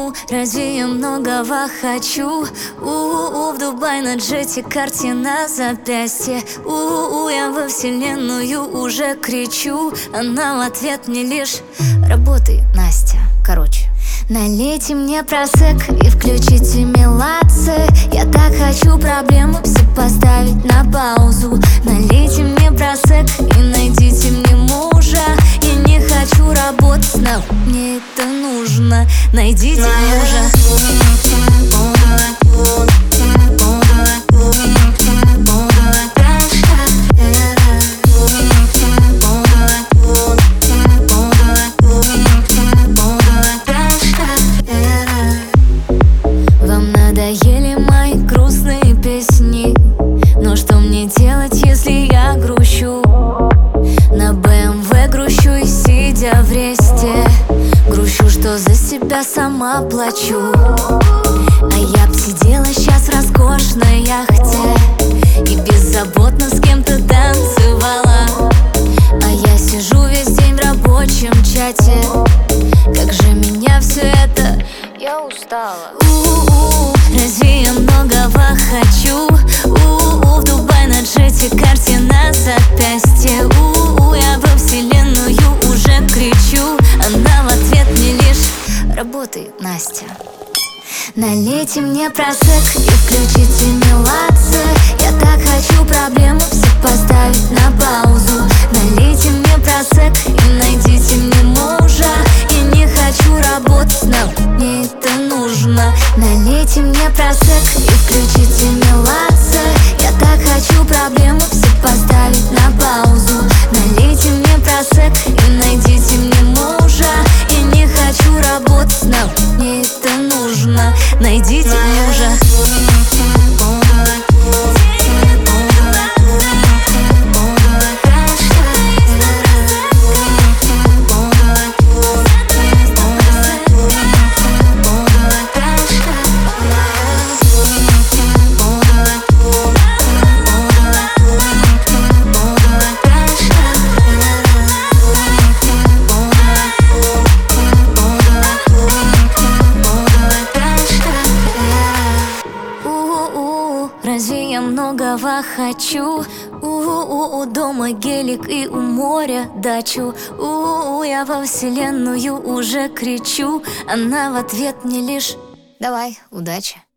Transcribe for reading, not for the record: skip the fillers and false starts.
разве я многого хочу? В Дубай на джете, карте на запястье. Я во вселенную уже кричу. Она в ответ мне лишь: работай, Настя. Короче, налейте мне просек и включите меладзе. Я так хочу проблемы все поставить на паузу. Налейте мне просек и найдите мне мужа. Я не хочу работать, но мне это нужно. Найдите мужа. Надоели мои грустные песни, но что мне делать, если я грущу? На БМВ грущу и сидя в ресте. Грущу, что за себя сама плачу. А я б сидела сейчас в роскошной яхте и беззаботно с кем-то танцевала. А я сижу весь день в рабочем чате. Как же меня все это... Я устала. Разве я многого хочу? В Дубай на джете, карте на запястье. Я во вселенную уже кричу. Она в ответ мне лишь: работай, Настя. Налейте мне просек и включите меладзе. Я так хочу проблемы все поставить на паузу. Налейте мне просек и найдите мне мужа. Я не хочу работать, но мне это нужно. Налейте мне просек и включите меладзе. Я так хочу проблемы все поставить на паузу. Налейте мне просек и найдите мне мужа. Я не хочу работать, но мне это нужно. Найдите мужа. Разве я многого хочу? Дома гелик и у моря дачу. Я во вселенную уже кричу. Она в ответ мне лишь: давай, удачи.